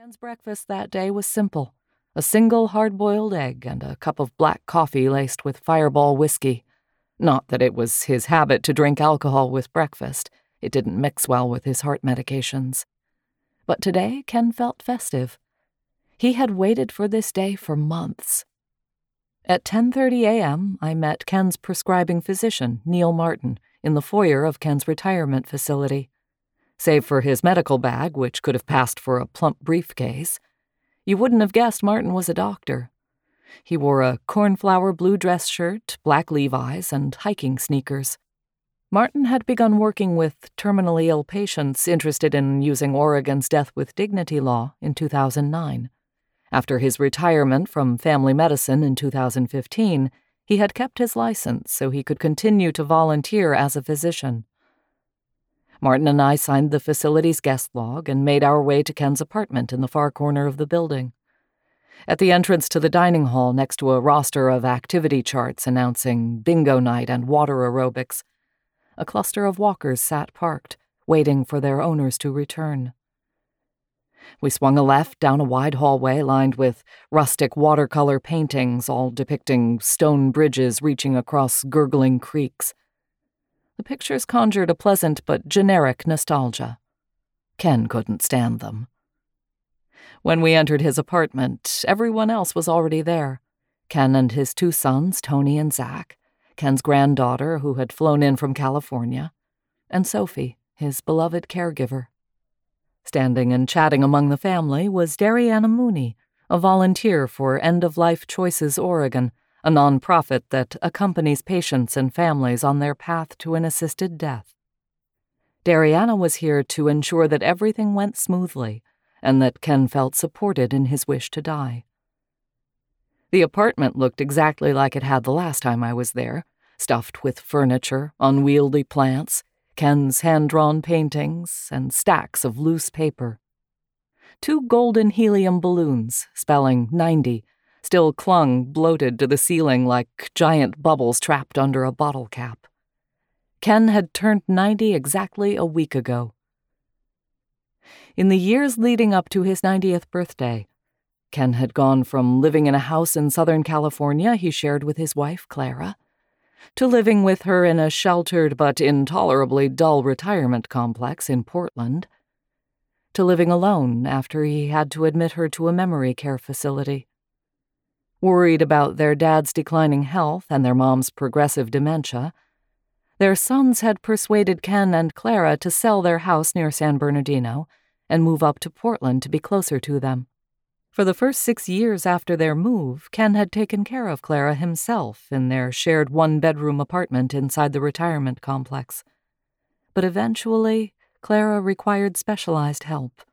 Ken's breakfast that day was simple. A single hard-boiled egg and a cup of black coffee laced with Fireball whiskey. Not that it was his habit to drink alcohol with breakfast. It didn't mix well with his heart medications. But today, Ken felt festive. He had waited for this day for months. At 10:30 a.m., I met Ken's prescribing physician, Neil Martin, in the foyer of Ken's retirement facility. Save for his medical bag, which could have passed for a plump briefcase, you wouldn't have guessed Martin was a doctor. He wore a cornflower blue dress shirt, black Levi's, and hiking sneakers. Martin had begun working with terminally ill patients interested in using Oregon's Death with Dignity law in 2009. After his retirement from family medicine in 2015, he had kept his license so he could continue to volunteer as a physician. Martin and I signed the facility's guest log and made our way to Ken's apartment in the far corner of the building. At the entrance to the dining hall, next to a roster of activity charts announcing bingo night and water aerobics, a cluster of walkers sat parked, waiting for their owners to return. We swung a left down a wide hallway lined with rustic watercolor paintings, all depicting stone bridges reaching across gurgling creeks. The pictures conjured a pleasant but generic nostalgia. Ken couldn't stand them. When we entered his apartment, everyone else was already there. Ken and his two sons, Tony and Zach, Ken's granddaughter, who had flown in from California, and Sophie, his beloved caregiver. Standing and chatting among the family was Dariana Mooney, a volunteer for End of Life Choices Oregon, a nonprofit that accompanies patients and families on their path to an assisted death. Dariana was here to ensure that everything went smoothly and that Ken felt supported in his wish to die. The apartment looked exactly like it had the last time I was there, stuffed with furniture, unwieldy plants, Ken's hand-drawn paintings, and stacks of loose paper. 2 golden helium balloons, spelling 90, still clung bloated to the ceiling like giant bubbles trapped under a bottle cap. Ken had turned 90 exactly a week ago. In the years leading up to his 90th birthday, Ken had gone from living in a house in Southern California he shared with his wife, Clara, to living with her in a sheltered but intolerably dull retirement complex in Portland, to living alone after he had to admit her to a memory care facility. Worried about their dad's declining health and their mom's progressive dementia, their sons had persuaded Ken and Clara to sell their house near San Bernardino and move up to Portland to be closer to them. For the first 6 years after their move, Ken had taken care of Clara himself in their shared 1-bedroom apartment inside the retirement complex. But eventually, Clara required specialized help.